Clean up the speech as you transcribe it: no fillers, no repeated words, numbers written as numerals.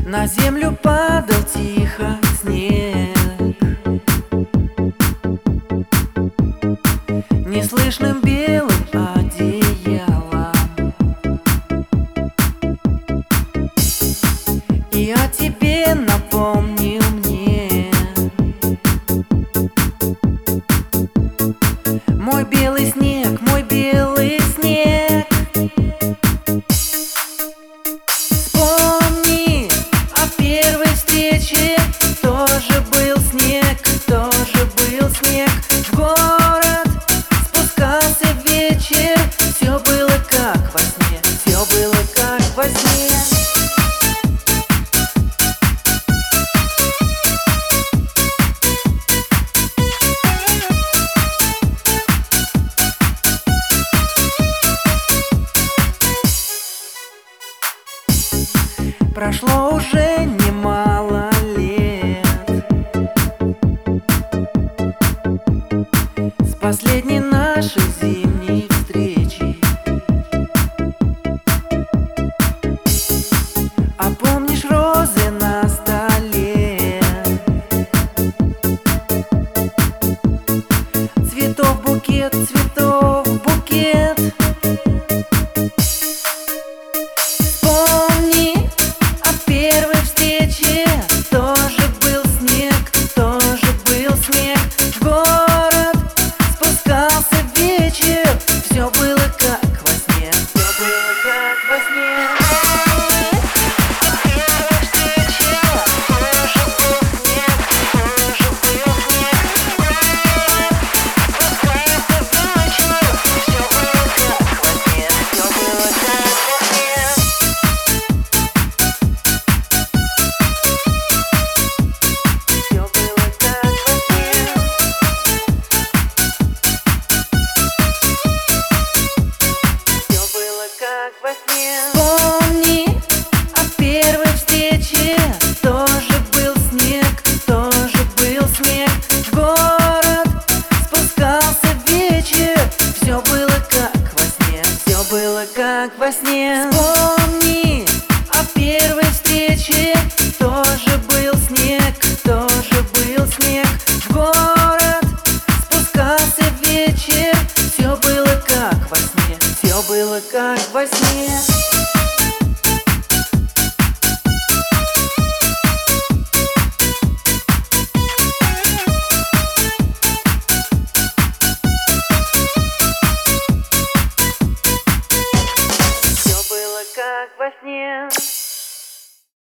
На землю падал тихо снег, неслышным белым одеялом. И о тебе напомнил мне мой белый снег, мой белый снег. Вспомни о первой встрече, тоже был снег, тоже был снег. В город спускался вечер, все было как во сне, все было как во сне. Прошло уже немало лет с последней нашей зимней встречи. А помнишь розы на столе? Цветов букет, цветов букет. Первой встрече тоже был снег, тоже был снег. В город спускался вечер, все было как во сне, все было как во сне. Первой встрече тоже был снег, тоже был снег. В город спускался вечер, все было как во сне, все было как во сне. Вспомни о первой встрече, тоже был снег, тоже был снег. В город спускался вечер, все было как во сне, все было как во сне. Вспомни о первой встрече, тоже был снег, тоже был снег. В город спускался вечер, все было как во сне, все было как во сне. Все было как во сне.